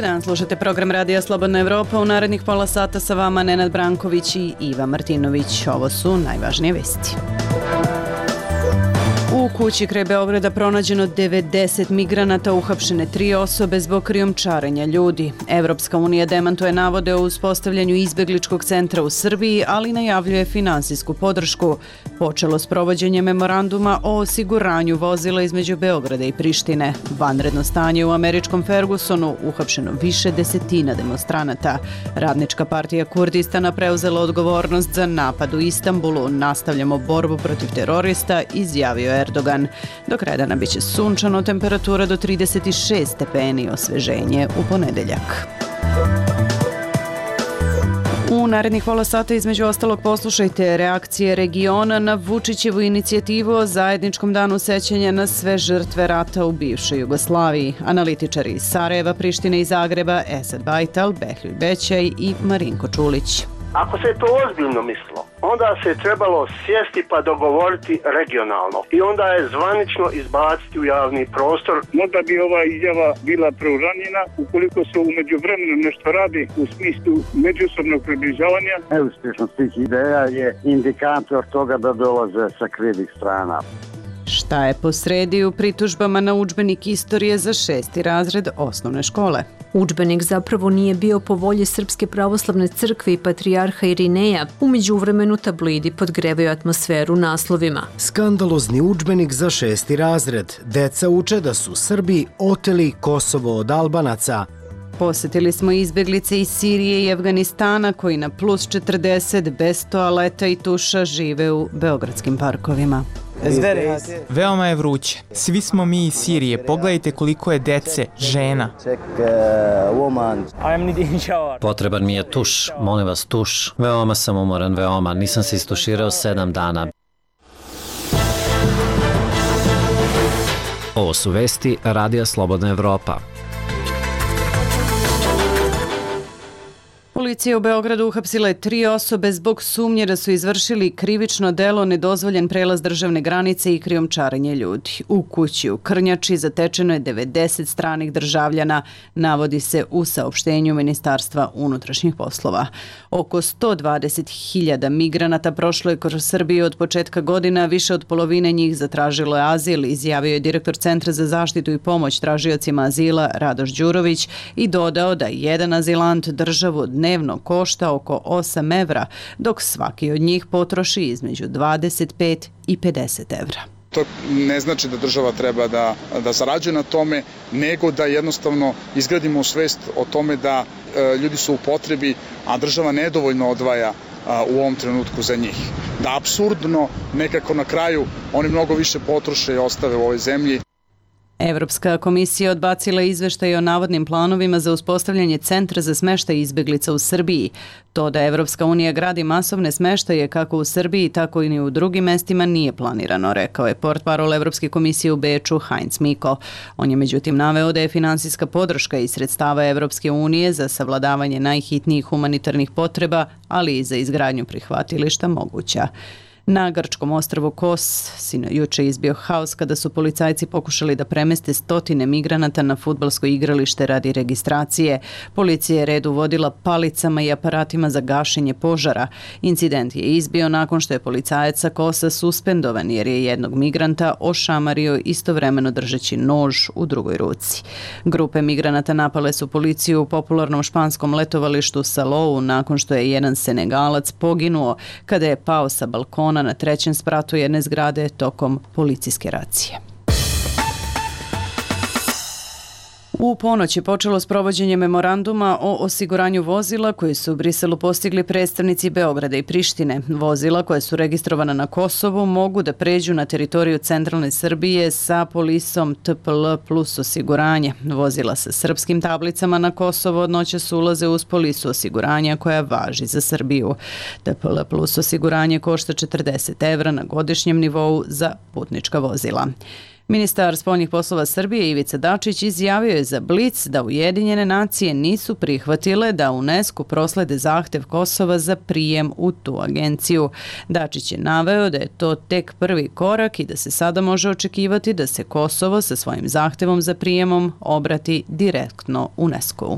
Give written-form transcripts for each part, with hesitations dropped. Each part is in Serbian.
dan, slušate program Radija Slobodna Evropa. U narednih pola sata sa vama Nenad Branković i Iva Martinović. Ovo su najvažnije vesti. U kući kraj Beograda pronađeno 90 migranata, uhapšene 3 osobe zbog krijumčarenja ljudi. Evropska unija demantuje navode o uspostavljanju izbegličkog centra u Srbiji, ali najavljuje finansijsku podršku. Počelo s provođenjem memoranduma o osiguranju vozila između Beograda i Prištine. Vanredno stanje u američkom Fergusonu, uhapšeno više desetina demonstranata. Radnička partija Kurdistana preuzela odgovornost za napad u Istanbulu. Nastavljamo borbu protiv terorista, izjavio je Erdogan. Do kraja dana biće sunčano, temperatura do 36 stepeni, osveženje u ponedeljak. U narednih pola sata između ostalog poslušajte reakcije regiona na Vučićevu inicijativu o zajedničkom danu sećanja na sve žrtve rata u bivšoj Jugoslaviji. Analitičari iz Sarajeva, Prištine i Zagreba, Esad Bajtal, Behljuj Bećaj i Marinko Čulić. Ako se to ozbiljno mislilo, onda se trebalo sjesti pa dogovoriti regionalno i onda je zvanično izbaciti u javni prostor. Možda bi ova izjava bila preuranjena ukoliko se u međuvremenu nešto radi u smislu međusobnog približavanja. Neuspješnost tih ideja je indikator toga da dolaze sa krivih strana. Šta je posredi u pritužbama na udžbenik istorije za 6. razred osnovne škole? Udžbenik zapravo nije bio po volji Srpske pravoslavne crkve i patrijarha Irineja. U međuvremenu tabloidi podgrevaju atmosferu naslovima. Skandalozni udžbenik za 6. razred. Deca uče da su Srbi oteli Kosovo od Albanaca. Posjetili smo izbjeglice iz Sirije i Afganistana koji na plus 40 bez toaleta i tuša žive u beogradskim parkovima. Veoma je vruće. Svi smo mi iz Sirije. Pogledajte koliko je dece, žena. Potreban mi je tuš. Molim vas, tuš. Veoma sam umoran, veoma. Nisam se istuširao 7 dana. Ovo su vesti Radija Slobodna Evropa. Policija u Beogradu uhapsila je 3 osobe zbog sumnje da su izvršili krivično delo nedozvoljen prelaz državne granice i krijumčarenje ljudi. U kući u Krnjači zatečeno je 90 stranih državljana, navodi se u saopštenju Ministarstva unutrašnjih poslova. Oko 120.000 migranata prošlo je kroz Srbiju od početka godina, više od polovine njih zatražilo je azil, izjavio je direktor Centra za zaštitu i pomoć tražiocima azila Radoš Đurović i dodao da jedan azilant državu dnevno košta oko 8 evra, dok svaki od njih potroši između 25 i 50 evra. To ne znači da država treba da zarađuje na tome, nego da jednostavno izgradimo svest o tome da ljudi su u potrebi, a država nedovoljno odvaja u ovom trenutku za njih. Da apsurdno nekako na kraju oni mnogo više potroše i ostave u ovoj zemlji. Evropska komisija odbacila izveštaj o navodnim planovima za uspostavljanje centra za smeštaj izbeglica u Srbiji. To da Evropska unija gradi masovne smeštaje kako u Srbiji, tako i u drugim mestima nije planirano, rekao je portparol Evropske komisije u Beču Heinz Miko. On je međutim naveo da je finansijska podrška iz sredstava Evropske unije za savladavanje najhitnijih humanitarnih potreba, ali i za izgradnju prihvatilišta moguća. Na grčkom ostrvu Kos juče izbio haos kada su policajci pokušali da premeste stotine migranata na fudbalsko igralište radi registracije. Policija je red uvodila palicama i aparatima za gašenje požara. Incident je izbio nakon što je policajac sa Kosa suspendovan jer je jednog migranta ošamario istovremeno držeći nož u drugoj ruci. Grupe migranata napale su policiju u popularnom španskom letovalištu Salou nakon što je jedan Senegalac poginuo kada je pao sa balkona na 3. spratu jedne zgrade tokom policijske racije. U ponoć je počelo s provođenjem memoranduma o osiguranju vozila koji su u Briselu postigli predstavnici Beograda i Prištine. Vozila koja su registrovana na Kosovu mogu da pređu na teritoriju centralne Srbije sa polisom TPL plus osiguranje. Vozila sa srpskim tablicama na Kosovo od noćas ulaze uz polisu osiguranja koja važi za Srbiju. TPL plus osiguranje košta 40 evra na godišnjem nivou za putnička vozila. Ministar spoljnih poslova Srbije Ivica Dačić izjavio je za Blic da Ujedinjene nacije nisu prihvatile da UNESCO proslede zahtev Kosova za prijem u tu agenciju. Dačić je naveo da je to tek prvi korak i da se sada može očekivati da se Kosovo sa svojim zahtevom za prijemom obrati direktno UNESCO-u.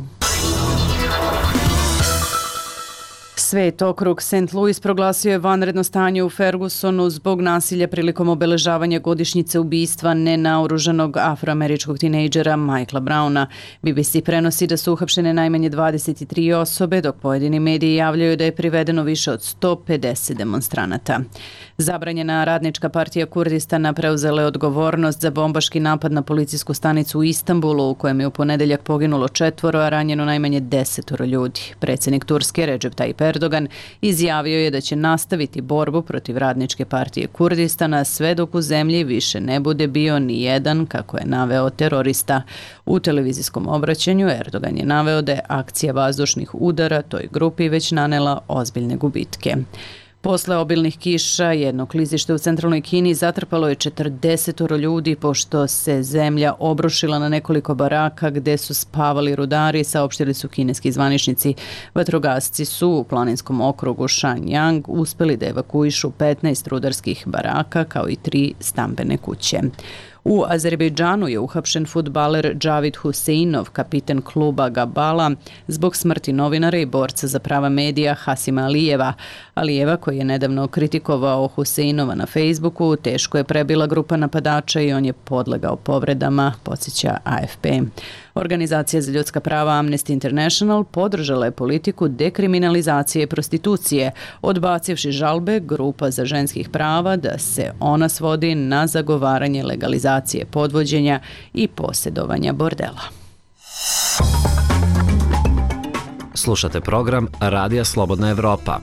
Svet okrug St. Louis proglasio je vanredno stanje u Fergusonu zbog nasilja prilikom obeležavanja godišnjice ubistva nenaoružanog afroameričkog tinejdžera Michaela Browna. BBC prenosi da su uhapšene najmanje 23 osobe, dok pojedini mediji javljaju da je privedeno više od 150 demonstranata. Zabranjena radnička partija Kurdistana preuzela je odgovornost za bombaški napad na policijsku stanicu u Istanbulu, u kojem je u ponedeljak poginulo 4, a ranjeno najmanje 10 ljudi. Predsjednik Turske Recep Tayyip Erdogan izjavio je da će nastaviti borbu protiv radničke partije Kurdistana sve dok u zemlji više ne bude bio ni jedan, kako je naveo, terorista. U televizijskom obraćanju Erdogan je naveo da je akcija vazdušnih udara toj grupi već nanela ozbiljne gubitke. Posle obilnih kiša, jedno klizište u centralnoj Kini zatrpalo je 40 ljudi pošto se zemlja obrušila na nekoliko baraka gde su spavali rudari, saopštili su kineski zvaničnici. Vatrogasci su u planinskom okrugu Shenyang uspeli da evakuišu 15 rudarskih baraka kao i 3 stambene kuće. U Azerbejdžanu je uhapšen fudbaler Džavid Huseinov, kapiten kluba Gabala, zbog smrti novinara i borca za prava medija Hasima Alijeva. Alijeva, koji je nedavno kritikovao Huseinova na Facebooku, teško je prebila grupa napadača i on je podlegao povredama, podsjeća AFP. Organizacija za ljudska prava Amnesty International podržala je politiku dekriminalizacije prostitucije, odbacivši žalbe grupa za ženskih prava da se ona svodi na zagovaranje legalizacije podvođenja i posjedovanja bordela. Slušate program Radija Slobodna Evropa.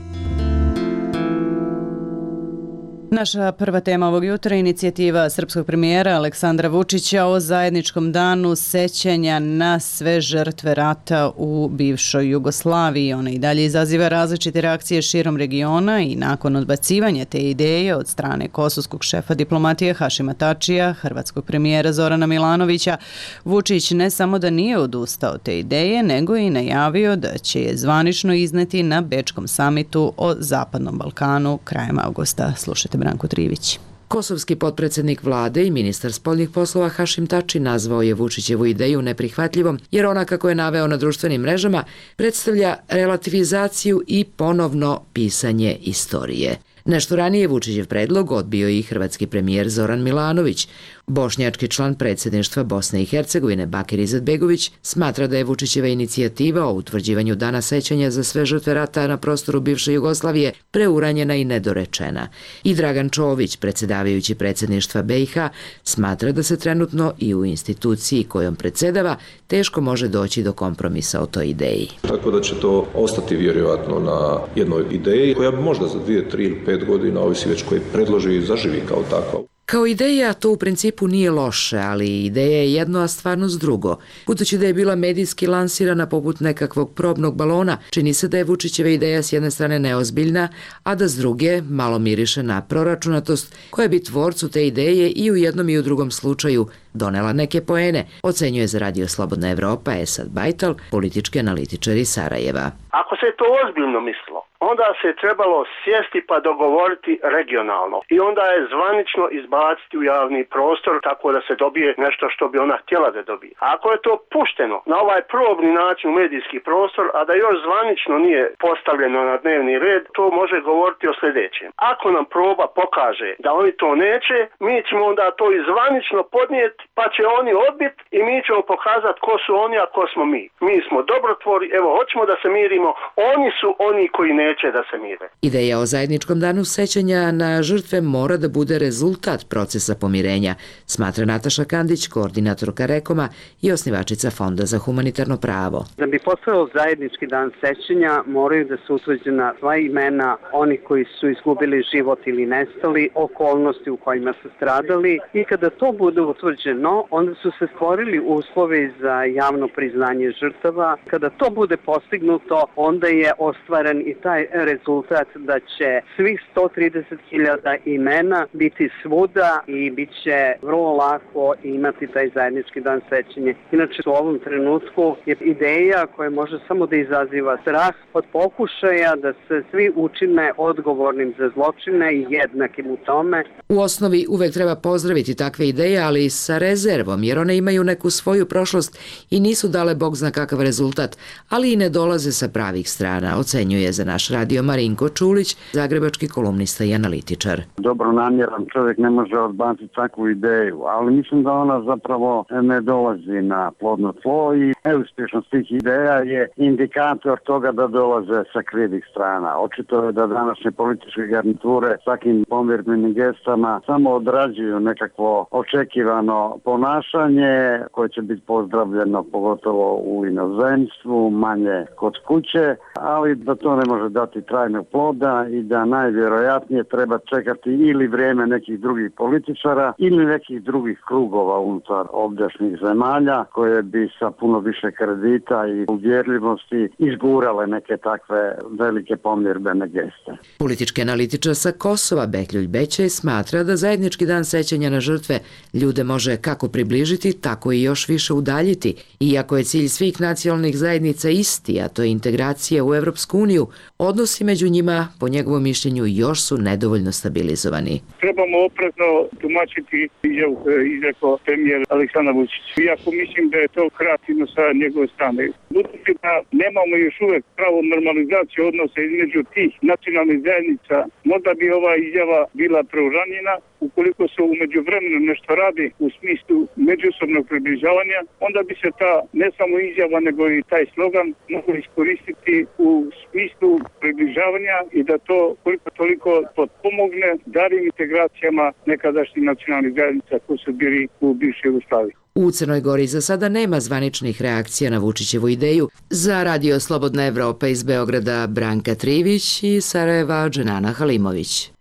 Naša prva tema ovog jutra je inicijativa srpskog premijera Aleksandra Vučića o zajedničkom danu sećanja na sve žrtve rata u bivšoj Jugoslaviji. Ona i dalje izaziva različite reakcije širom regiona i nakon odbacivanja te ideje od strane kosovskog šefa diplomatije Hašima Tačija, hrvatskog premijera Zorana Milanovića, Vučić ne samo da nije odustao te ideje, nego i najavio da će je zvanično izneti na Bečkom samitu o Zapadnom Balkanu krajem avgusta. Slušajte Branko Trivić. Kosovski potpredsjednik vlade i ministar spoljnih poslova Hašim Tači nazvao je Vučićevu ideju neprihvatljivom, jer ona, kako je naveo na društvenim mrežama, predstavlja relativizaciju i ponovno pisanje istorije. Nešto ranije Vučićev predlog odbio i hrvatski premijer Zoran Milanović. Bošnjački član predsjedništva Bosne i Hercegovine Bakir Izetbegović smatra da je Vučićeva inicijativa o utvrđivanju dana sećanja za sve žrtve rata na prostoru bivše Jugoslavije preuranjena i nedorečena. I Dragan Čović, predsjedavajući predsjedništva BiH, smatra da se trenutno i u instituciji kojom predsjedava teško može doći do kompromisa o toj ideji. Tako da će to ostati vjerojatno na jednoj ideji koja bi možda za 2, 3 ili 5 godina, ovisi već koji predloži i zaživi kao takva. Kao ideja to u principu nije loše, ali ideja je jedno, a stvarnost drugo. Budući da je bila medijski lansirana poput nekakvog probnog balona, čini se da je Vučićeva ideja s jedne strane neozbiljna, a da s druge malo miriše na proračunatost koja bi tvorcu te ideje i u jednom i u drugom slučaju donela neke poene, ocenjuje za Radio Slobodna Evropa Esad Bajtal, politički analitičar iz Sarajeva. Ako se to ozbiljno mislilo, onda se trebalo sjesti pa dogovoriti regionalno i onda je zvanično izbaciti u javni prostor tako da se dobije nešto što bi ona htjela da dobije. A ako je to pušteno na ovaj probni način u medijski prostor, a da još zvanično nije postavljeno na dnevni red, to može govoriti o sljedećem. Ako nam proba pokaže da oni to neće, mi ćemo onda to i zvanično podnijeti, pa će oni odbiti i mi ćemo pokazati ko su oni, a ko smo mi. Mi smo dobrotvori, evo, hoćemo da se mirimo, oni su oni koji neće da se mire. Ideja o zajedničkom danu sećanja na žrtve mora da bude rezultat procesa pomirenja, smatra Nataša Kandić, koordinatorka Rekoma i osnivačica Fonda za humanitarno pravo. Da bi postojao zajednički dan sećanja, moraju da se utvrđena sva imena onih koji su izgubili život ili nestali, okolnosti u kojima su stradali, i kada to bude utvrđeno, onda su se stvorili uslovi za javno priznanje žrtava. Kada to bude postignuto, onda je ostvaren i taj taj rezultat da će svih 130.000 imena biti svuda i bit će vrlo lako imati taj zajednički dan sećanja. Inače, u ovom trenutku je ideja koja može samo da izaziva strah od pokušaja da se svi učine odgovornim za zločine i jednakim u tome. U osnovi uvek treba pozdraviti takve ideje, ali sa rezervom, jer one imaju neku svoju prošlost i nisu dale bog zna kakav rezultat, ali i ne dolaze sa pravih strana, ocenjuje za naš radio Marinko Čulić, zagrebački kolumnista i analitičar. Dobro namjeran čovjek ne može odbaciti takvu ideju, ali mislim da ona zapravo ne dolazi na plodno tlo i neuspješnost tih ideja je indikator toga da dolaze sa krivih strana. Očito je da današnje političke garniture takim pomirbenim gestama samo odrađuju nekakvo očekivano ponašanje koje će biti pozdravljeno pogotovo u inozemstvu, manje kod kuće, ali da to ne može dati trajnog ploda i da najvjerojatnije treba čekati ili vrijeme nekih drugih političara ili nekih drugih krugova unutar ovdjašnjih zemalja koje bi sa puno više kredita i uvjerljivosti izgurale neke takve velike pomirbene geste. Politički analitičar sa Kosova Bekljuj Bećej smatra da zajednički dan sećanja na žrtve ljude može kako približiti, tako i još više udaljiti. Iako je cilj svih nacionalnih zajednica isti, a to je integracija u Evropsku uniju, odnosi među njima, po njegovom mišljenju, još su nedovoljno stabilizovani. Trebamo oprezno tumačiti izjavu koju je izrekao premijer Aleksandar Vučić. Iako mislim da je to kreativno sa njegove strane. Budući da nemamo još uvek pravu normalizaciju odnosa između tih nacionalnih zajednica, možda bi ova izjava bila preuranjena. Ukoliko se umeđu vremenu nešto radi u smislu međusobnog približavanja, onda bi se ta ne samo izjava nego i taj slogan mogli iskoristiti u smislu približavanja i da to koliko toliko potpomogne daljim integracijama nekadašnjih nacionalnih zajednica koji su bili u bivšoj Jugoslaviji. U Crnoj Gori za sada nema zvaničnih reakcija na Vučićevu ideju. Za Radio Slobodna Evropa iz Beograda Branka Trivić i Sarajeva Dženana Halimović.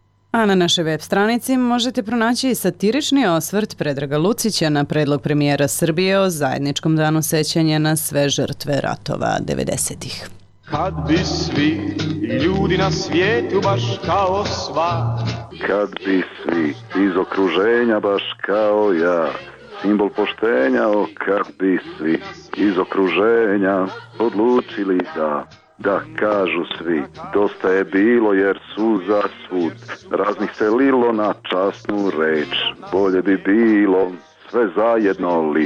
A na našoj web stranici možete pronaći i satirični osvrt Predraga Lucića na predlog premijera Srbije o zajedničkom danu sećanja na sve žrtve ratova 90-ih. Kad bi svi ljudi na svijetu baš kao sva, kad bi svi iz okruženja baš kao ja, simbol poštenja, kad bi svi iz okruženja odlučili da kažu svi, dosta je bilo jer su za svud raznih se lilo na časnu reč, bolje bi bilo sve zajedno lit.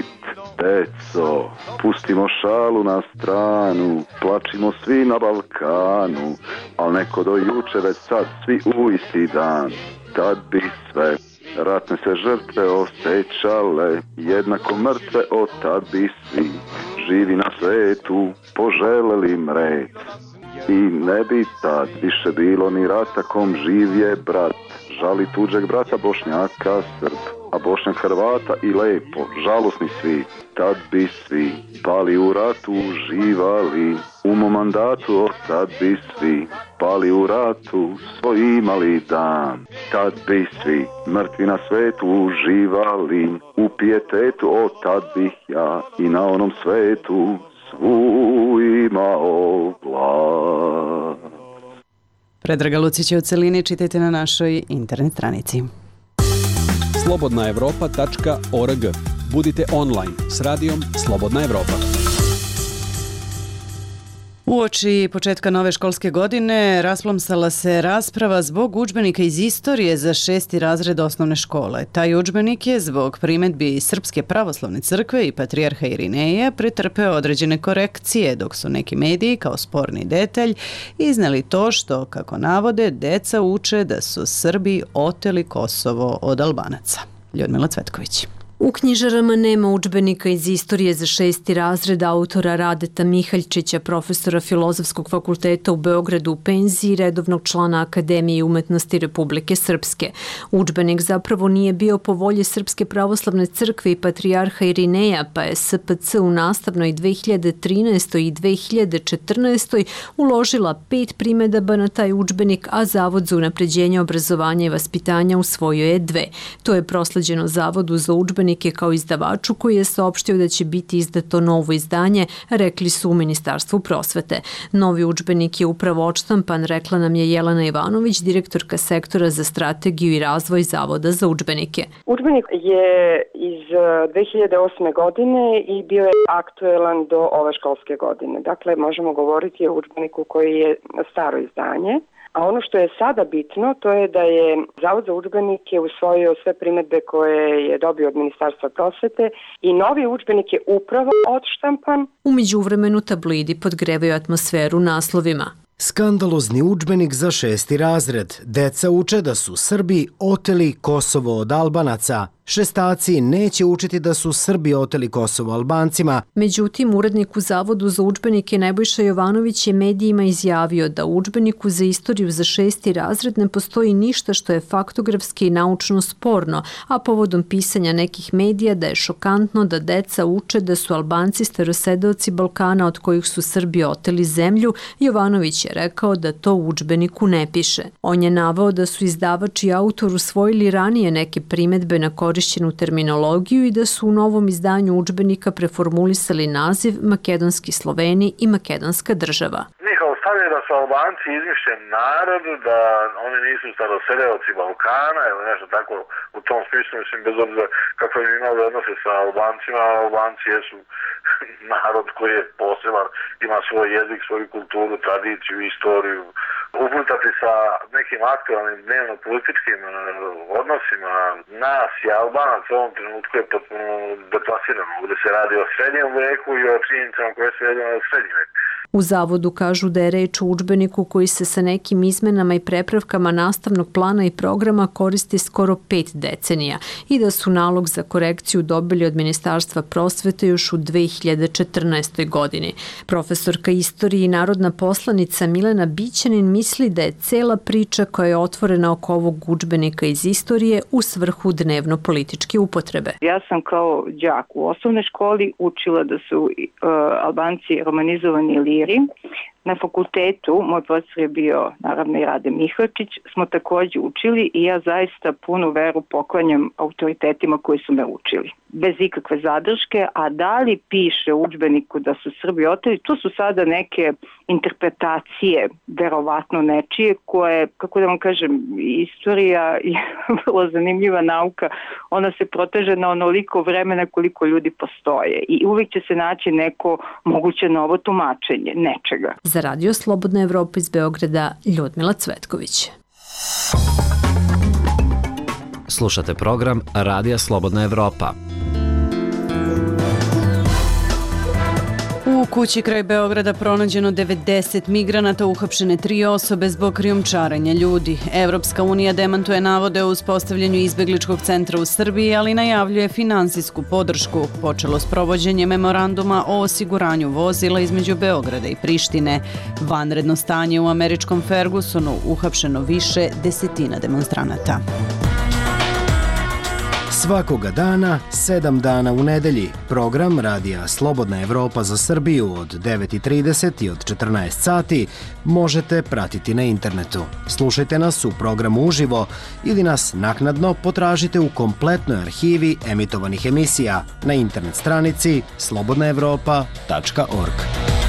Deco, pustimo šalu na stranu, plačimo svi na Balkanu, al neko do juče već sad svi u isti dan, tad bi sve ratne se žrtve osjećale, jednako mrtve od tad bi svi živi na svetu poželeli mret. I ne bi tad više bilo ni rata kom živ je brat, žali tuđeg brata Bošnjaka Srb, a Bošnjak Hrvata i lepo, žalosni svi, tad bi svi pali u ratu uživali, u mom mandatu od tad bi svi pali u ratu svoj imali dan, tad bi svi mrtvi na svetu uživali, u pijetetu od tad bih ja i na onom svetu svu imao glas. Predraga Lucića u celini čitajte na našoj internet stranici. slobodnaevropa.org. Budite online s radijom Slobodna Evropa. Uoči početka nove školske godine rasplomsala se rasprava zbog udžbenika iz istorije za 6. razred osnovne škole. Taj udžbenik je zbog primedbi Srpske pravoslavne crkve i patrijarha Irineja pretrpeo određene korekcije, dok su neki mediji kao sporni detalj izneli to što, kako navode, deca uče da su Srbi oteli Kosovo od Albanaca. Ljudmila Cvetković. U knjižarama nema udžbenika iz istorije za 6. razred autora Radeta Mihaljčića, profesora Filozofskog fakulteta u Beogradu u penziji, redovnog člana Akademije umetnosti Republike Srpske. Udžbenik zapravo nije bio po volji Srpske pravoslavne crkve i patrijarha Irineja, pa je SPC u nastavnoj 2013. i 2014. uložila 5 primedaba na taj udžbenik, a Zavod za unapređenje obrazovanja i vaspitanja usvojio je 2. To je prosleđeno Zavodu za udžbenik udžbenike kao izdavaču koji je saopštio da će biti izdato novo izdanje, rekli su u Ministarstvu prosvete. Novi udžbenik je upravo odštampan, rekla nam je Jelena Ivanović, direktorka sektora za strategiju i razvoj Zavoda za udžbenike. Udžbenik je iz 2008. godine i bio je aktuelan do ove školske godine. Dakle, možemo govoriti o udžbeniku koji je staro izdanje. A ono što je sada bitno, to je da je Zavod za udžbenike usvojio sve primedbe koje je dobio od Ministarstva prosvete i novi udžbenik je upravo odštampan. U međuvremenu tabloidi podgrevaju atmosferu naslovima. Skandalozni udžbenik za 6. razred. Deca uče da su Srbi oteli Kosovo od Albanaca. Šestaci neće učiti da su Srbi oteli Kosovo Albancima. Međutim, urednik u Zavodu za udžbenike Nebojša Jovanović je medijima izjavio da u udžbeniku za istoriju za 6. razred ne postoji ništa što je faktografski i naučno sporno, a povodom pisanja nekih medija da je šokantno da deca uče da su Albanci starosedeoci Balkana od kojih su Srbi oteli zemlju, Jovanović je rekao da to u udžbeniku ne piše. On je naveo da su izdavač i autor usvojili ranije neke primedbe na korišćenu terminologiju i da su u novom izdanju udžbenika preformulisali naziv Makedonski Sloveni i Makedonska država. Njihov stav je da su Albanci izmišljen narod, da oni nisu starosedeoci Balkana ili nešto tako u tom smislu, mislim, bez obzira kako im imali odnose sa Albancima, Albanci jesu narod koji je poseban, ima svoj jezik, svoju kulturu, tradiciju, istoriju. Uplitati sa nekim aktualnim dnevno-političkim odnosima nas i Albanaca u ovom trenutku je potpuno deplasirano. Ovdje se radi o srednjem veku i o činjenicama koje se vedeno o srednjem veku. U Zavodu kažu da je reč o udžbeniku koji se sa nekim izmenama i prepravkama nastavnog plana i programa koristi skoro 5 decenija i da su nalog za korekciju dobili od Ministarstva prosvete još u 2014. godini. Profesorka istorije i narodna poslanica Milena Bićanin misli da je cela priča koja je otvorena oko ovog udžbenika iz istorije u svrhu dnevno-političke upotrebe. Ja sam kao đak u osnovnoj školi učila da su Albanci romanizovani liri. Na fakultetu, moj profesor je bio naravno i Rade Mihlačić, smo također učili i ja zaista punu veru poklanjam autoritetima koji su me učili. Bez ikakve zadrške, a da li piše u udžbeniku da su Srbi oteli, to su sada neke interpretacije, verovatno nečije, koje, kako da vam kažem, istorija je vrlo zanimljiva nauka, ona se proteže na onoliko vremena koliko ljudi postoje i uvijek će se naći neko moguće novo tumačenje nečega. Za Radio Slobodna Evropa iz Beograda, Ljudmila Cvetković. Slušate program Radija Slobodna Evropa. U kući kraj Beograda pronađeno 90 migranata, uhapšene 3 osobe zbog krijumčarenja ljudi. Evropska unija demantuje navode o uspostavljanju izbegličkog centra u Srbiji, ali najavljuje finansijsku podršku. Počelo s provođenjem memoranduma o osiguranju vozila između Beograda i Prištine. Vanredno stanje u američkom Fergusonu, uhapšeno više desetina demonstranata. Svakoga dana, 7 dana u nedelji. Program Radija Slobodna Evropa za Srbiju od 9:30 i od 14 sati možete pratiti na internetu. Slušajte nas u programu uživo ili nas naknadno potražite u kompletnoj arhivi emitovanih emisija na internet stranici slobodnaevropa.org.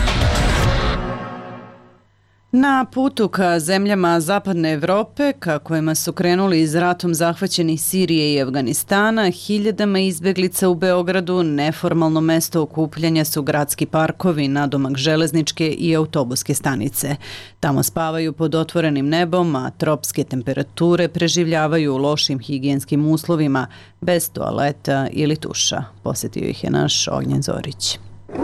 Na putu ka zemljama Zapadne Evrope, ka kojima su krenuli iz ratom zahvaćenih Sirije i Afganistana, hiljadama izbeglica u Beogradu neformalno mesto okupljanja su gradski parkovi, nadomak železničke i autobuske stanice. Tamo spavaju pod otvorenim nebom, a tropske temperature preživljavaju u lošim higijenskim uslovima, bez toaleta ili tuša. Posjetio ih je naš Ognjen Zorić.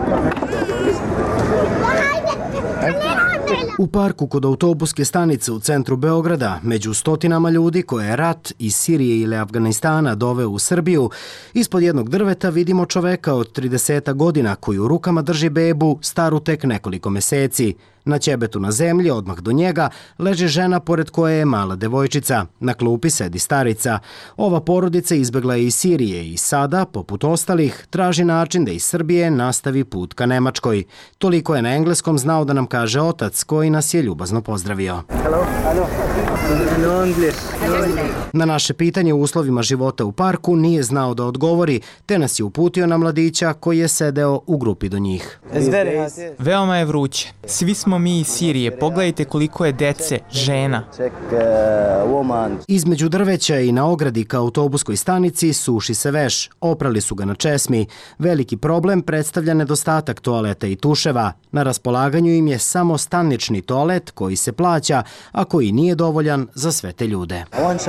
U parku kod autobuske stanice u centru Beograda, među stotinama ljudi koje je rat iz Sirije ili Afganistana doveo u Srbiju, ispod jednog drveta vidimo čoveka od 30 godina koji u rukama drži bebu staru tek nekoliko meseci. Na ćebetu na zemlji, odmah do njega, leži žena pored koje je mala devojčica. Na klupi sedi starica. Ova porodica izbegla je iz Sirije i sada, poput ostalih, traži način da iz Srbije nastavi put ka Nemačkoj. Toliko je na engleskom znao da nam kaže otac, koji nas je ljubazno pozdravio. Na naše pitanje o uslovima života u parku nije znao da odgovori, te nas je uputio na mladića koji je sedeo u grupi do njih. Veoma je vruće. Svi smo mi iz Sirije. Pogledajte koliko je dece, žena. Između drveća i na ogradi ka autobuskoj stanici suši se veš. Oprali su ga na česmi. Veliki problem predstavlja nedostatak toaleta i tuševa. Na raspolaganju im je samo stanični toalet koji se plaća, a koji nije dovoljan za sve te ljude.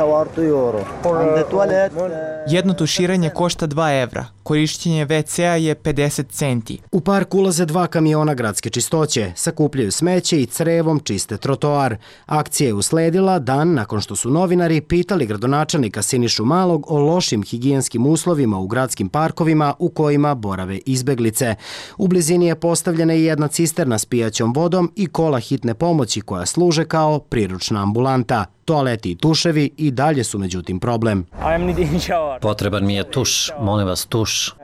Jedno tuširanje košta 2 evra. Korišćenje WC-a je 50 centi. U park ulaze 2 kamiona gradske čistoće, sakupljaju smeće i crevom čiste trotoar. Akcija je usledila dan nakon što su novinari pitali gradonačelnika Sinišu Malog o lošim higijenskim uslovima u gradskim parkovima u kojima borave izbeglice. U blizini je postavljena i jedna cisterna s pijaćom vodom i kola hitne pomoći koja služe kao priručna ambulanta. Toaleti i tuševi i dalje su međutim problem. Potreban mi je tuš, molim vas tuš.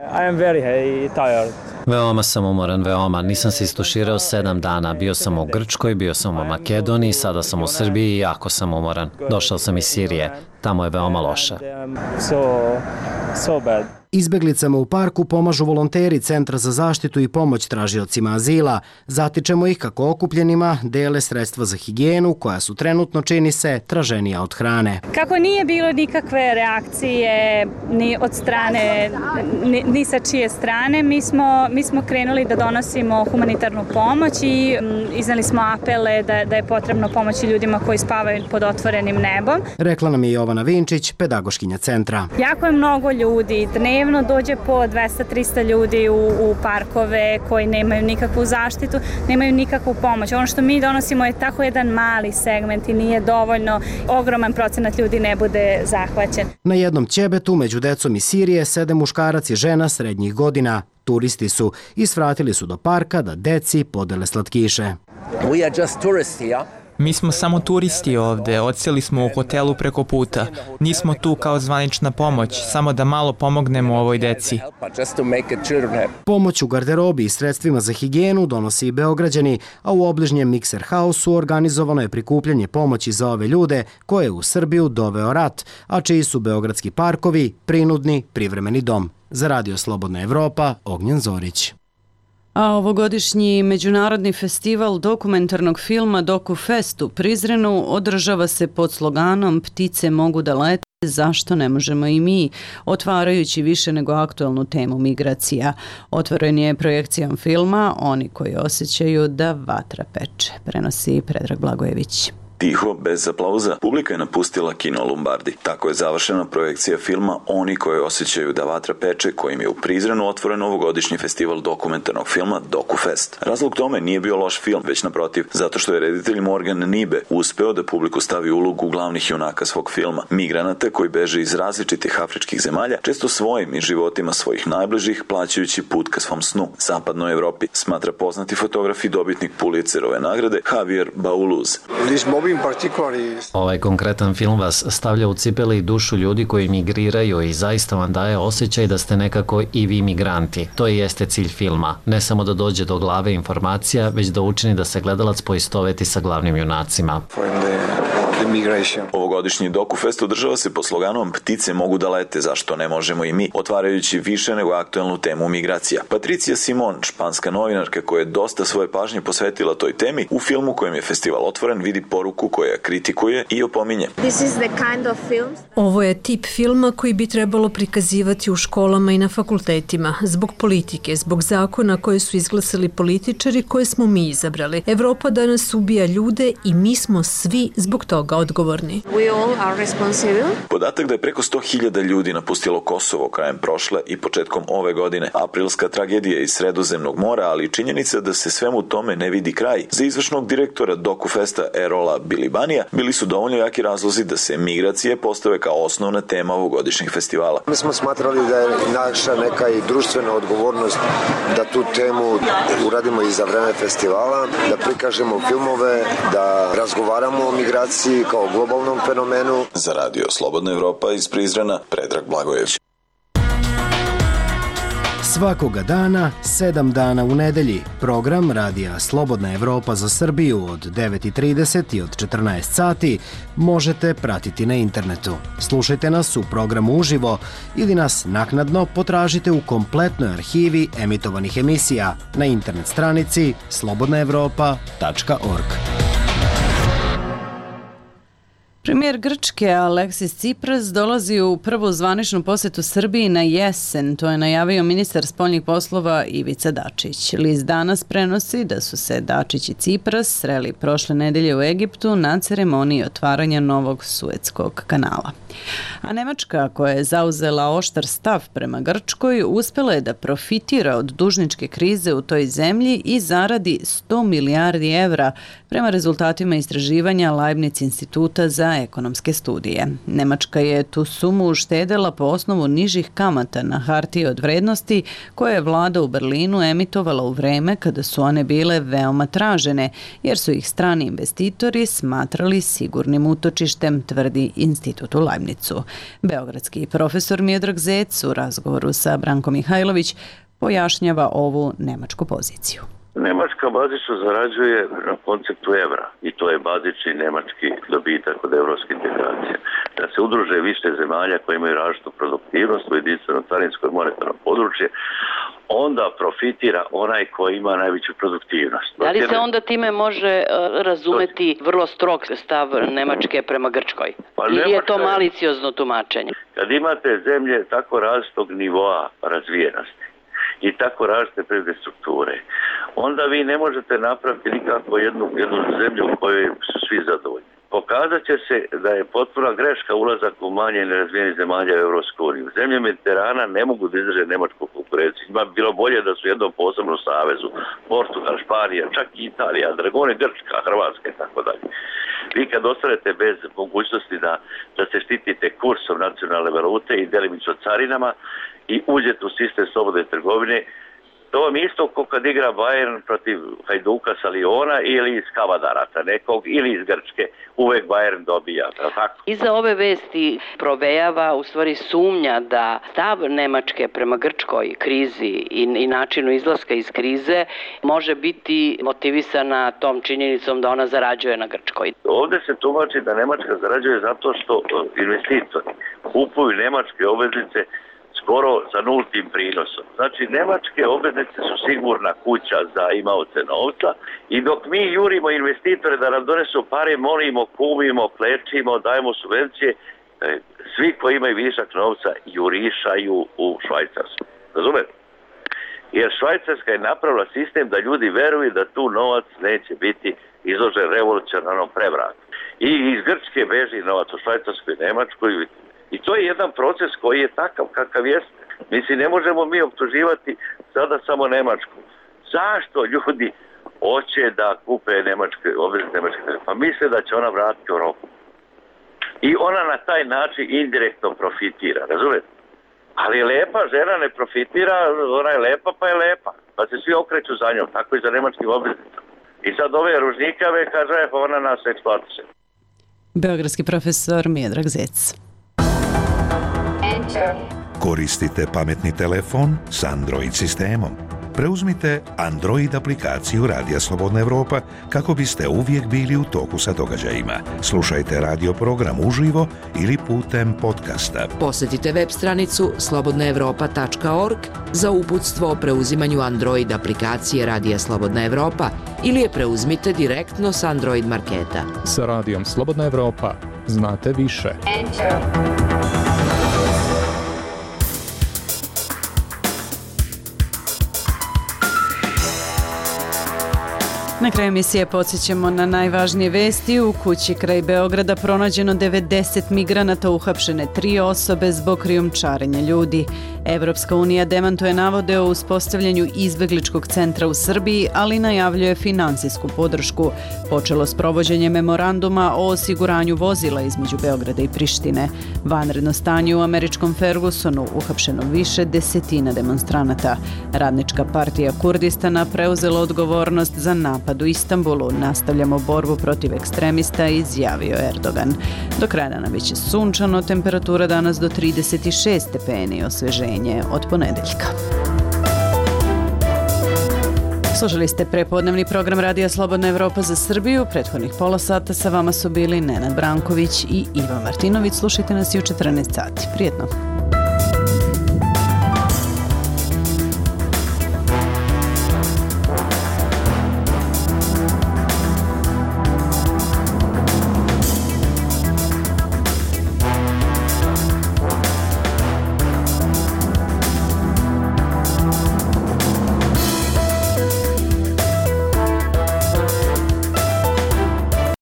Veoma sam umoran, veoma. Nisam se istuširao 7 dana. Bio sam u Grčkoj, bio sam u Makedoniji, sada sam u Srbiji i jako sam umoran. Došao sam iz Sirije. Tamo je veoma loše. Izbeglicama u parku pomažu volonteri Centra za zaštitu i pomoć tražiocima azila. Zatičemo ih kako okupljenima dele sredstva za higijenu koja su trenutno, čini se, traženija od hrane. Kako nije bilo nikakve reakcije ni od strane, ni sa čije strane, mi smo krenuli da donosimo humanitarnu pomoć i iznali smo apele da je potrebno pomoći ljudima koji spavaju pod otvorenim nebom. Rekla nam je Jovana Vinčić, pedagoškinja centra. Jako je mnogo ljudi, dnevno dođe po 200-300 ljudi u parkove koji nemaju nikakvu zaštitu, nemaju nikakvu pomoć. Ono što mi donosimo je tako jedan mali segment i nije dovoljno, ogroman procenat ljudi ne bude zahvaćen. Na jednom ćebetu među decom iz Sirije sede muškarac i žena srednjih godina. Turisti su i svratili su do parka da deci podele slatkiše. We are just tourists here. Mi smo samo turisti ovde, odseli smo u hotelu preko puta. Nismo tu kao zvanična pomoć, samo da malo pomognemo ovoj deci. Pomoć u garderobi i sredstvima za higijenu donosi i Beograđani, a u obližnjem Mikser Hausu organizovano je prikupljanje pomoći za ove ljude koje je u Srbiju doveo rat, a čiji su beogradski parkovi prinudni privremeni dom. Za Radio Slobodna Evropa, Ognjen Zorić. A ovogodišnji međunarodni festival dokumentarnog filma DokuFest u Prizrenu održava se pod sloganom Ptice mogu da lete, zašto ne možemo i mi, otvarajući više nego aktualnu temu migracija. Otvoren je projekcijom filma Oni koji osjećaju da vatra peče, prenosi Predrag Blagojević. Tiho, bez aplauza, publika je napustila kino Lombardi. Tako je završena projekcija filma Oni koji osjećaju da vatra peče, kojim je u Prizrenu otvoren ovogodišnji festival dokumentarnog filma DokuFest. Razlog tome nije bio loš film, već naprotiv, zato što je reditelj Morgan Nibe uspeo da publiku stavi u ulogu glavnih junaka svog filma, migranata koji beže iz različitih afričkih zemalja, često svojim i životima svojih najbližih, plaćajući put ka svom snu, zapadnoj Evropi, smatra poznati fotograf i dobitnik Pulitzerove nagrade Javier Bauluz. Ovaj konkretan film vas stavlja u cipele i dušu ljudi koji migriraju i zaista vam daje osjećaj da ste nekako i vi migranti. To i jeste cilj filma. Ne samo da dođe do glave informacija, već da učini da se gledalac poistoveti sa glavnim junacima. Ovogodišnji DokuFest održava se pod sloganom Ptice mogu da lete, zašto ne možemo i mi, otvarajući više nego aktuelnu temu migracija. Patricija Simon, španska novinarka koja je dosta svoje pažnje posvetila toj temi, u filmu kojem je festival otvoren vidi poruku koja kritikuje i opominje. Ovo je tip filma koji bi trebalo prikazivati u školama i na fakultetima, zbog politike, zbog zakona koje su izglasali političari koje smo mi izabrali. Evropa danas ubija ljude i mi smo svi zbog toga toga odgovorni. Podatak da je preko 100.000 ljudi napustilo Kosovo krajem prošle i početkom ove godine, aprilska tragedija iz Sredozemnog mora, ali i činjenica da se svemu tome ne vidi kraj, za izvršnog direktora DokuFesta Erola Bilibanija bili su dovoljno jaki razlozi da se migracije postave kao osnovna tema ovogodišnjeg festivala. Mi smo smatrali da je naša neka i društvena odgovornost da tu temu uradimo i za vreme festivala, da prikažemo filmove, da razgovaramo o migraciji kao globalnom fenomenu. Za Radio Slobodna Evropa iz Prizrena, Predrag Blagojević. Svakoga dana, 7 dana u nedelji, program Radija Slobodna Evropa za Srbiju od 9.30 i od 14 sati možete pratiti na internetu. Slušajte nas u programu uživo ili nas naknadno potražite u kompletnoj arhivi emitovanih emisija na internet stranici slobodnaevropa.org. Premijer Grčke Aleksis Tsipras dolazi u prvu zvaničnu posetu Srbiji na jesen, to je najavio ministar spoljnih poslova Ivica Dačić. List Danas prenosi da su se Dačić i Tsipras sreli prošle nedelje u Egiptu na ceremoniji otvaranja novog Suetskog kanala. A Nemačka, koja je zauzela oštar stav prema Grčkoj, uspela je da profitira od dužničke krize u toj zemlji i zaradi 100 milijardi evra prema rezultatima istraživanja Leibniz instituta za ekonomske studije. Nemačka je tu sumu uštedela po osnovu nižih kamata na hartije od vrednosti koje je vlada u Berlinu emitovala u vreme kada su one bile veoma tražene, jer su ih strani investitori smatrali sigurnim utočištem, tvrdi institut u Leibnizu. Beogradski profesor Miodrag Zec u razgovoru sa Brankom Mihajlović pojašnjava ovu nemačku poziciju. Nemačka bazično zarađuje na konceptu evra i to je bazični nemački dobitak od evropske integracije. Da se udruže više zemalja koje imaju različitu produktivnost u jedinstveno carinsko i monetarno područje, onda profitira onaj koji ima najveću produktivnost. Da li se onda time može razumeti vrlo strog stav Nemačke prema Grčkoj? Ili je to maliciozno tumačenje? Kad imate zemlje tako različitog nivoa razvijenosti i tako različite privredne strukture, onda vi ne možete napraviti nikako jednu zemlju u kojoj su svi zadovoljni. Pokazat će se da je potpuna greška ulazak u manje nerazvijenih zemalja u Evropsku uniju. Zemlje Mediterana ne mogu da izdrže nemačku konkurenciju. Ima bilo bolje da su u jednom posebnom savezu. Portugal, Španija, čak i Italija, Dragone, Grčka, Hrvatska i tako dalje. Vi kad ostanete bez mogućnosti da se štitite kursom nacionalne valute i delimično carinama i uđete u sistem slobodne trgovine, to vam isto kao kad igra Bayern protiv Hajduka sa Liona ili iz Kavadaraca nekog ili iz Grčke, uvek Bayern dobija, tako? Iza ove vesti provejava u stvari sumnja da stav Nemačke prema Grčkoj krizi i načinu izlaska iz krize može biti motivisana tom činjenicom da ona zarađuje na Grčkoj. Ovde se tumači da Nemačka zarađuje zato što investitori kupuju nemačke obveznice skoro sa nultim prinosom. Znači, nemačke obveznice su sigurna kuća za imaoce novca i dok mi jurimo investitore da nam donesu pare, molimo, kumimo, klečimo, dajemo subvencije, svi koji imaju višak novca jurišaju u Švajcarsku. Razumete? Jer Švajcarska je napravila sistem da ljudi veruju da tu novac neće biti izložen revolucionarnom prevratu. I iz Grčke beži novac u Švajcarsku i Nemačku i to je jedan proces koji je takav kakav jeste. Mislim, ne možemo mi optuživati sada samo Nemačku. Zašto ljudi hoće da kupe nemačke obveznice nemačke? Pa misle da će ona vratiti u Europu. I ona na taj način indirektno profitira, razumete? Ali lepa žena ne profitira, ona je lepa pa je lepa. Pa se svi okreću za njom, tako i za nemačkim obveznicama. I sad ove ružnikave kaže, pa ona nas eksploatiše. Beogradski profesor Miodrag Zec. Koristite pametni telefon s Android sistemom. Preuzmite Android aplikaciju Radija Slobodna Evropa kako biste uvijek bili u toku sa događajima. Slušajte radio program uživo ili putem podcasta. Posjetite web stranicu slobodnaevropa.org za uputstvo o preuzimanju Android aplikacije Radija Slobodna Evropa ili je preuzmite direktno s Android marketa. Sa Radijom Slobodna Evropa znate više. Na kraju emisije podsjećamo na najvažnije vesti. U kući kraj Beograda pronađeno 90 migranata, uhapšene 3 osobe zbog krijumčarenja ljudi. Evropska unija demantuje navode o uspostavljanju izbegličkog centra u Srbiji, ali najavljuje finansijsku podršku. Počelo s provođenjem memoranduma o osiguranju vozila između Beograda i Prištine. Vanredno stanje u američkom Fergusonu, uhapšeno više desetina demonstranata. Radnička partija Kurdistana preuzela odgovornost za napad u Istanbulu. Nastavljamo borbu protiv ekstremista, izjavio Erdogan. Do kraja dana biće sunčano, temperatura danas do 36 stepeni, osveženje od ponedeljka. Slušali ste prepodnevni program Radija Slobodna Evropa za Srbiju. Prethodnih pola sata sa vama su bili Nenad Branković i Ivan Martinović. Slušajte nas i u 14 sati. Prijetno.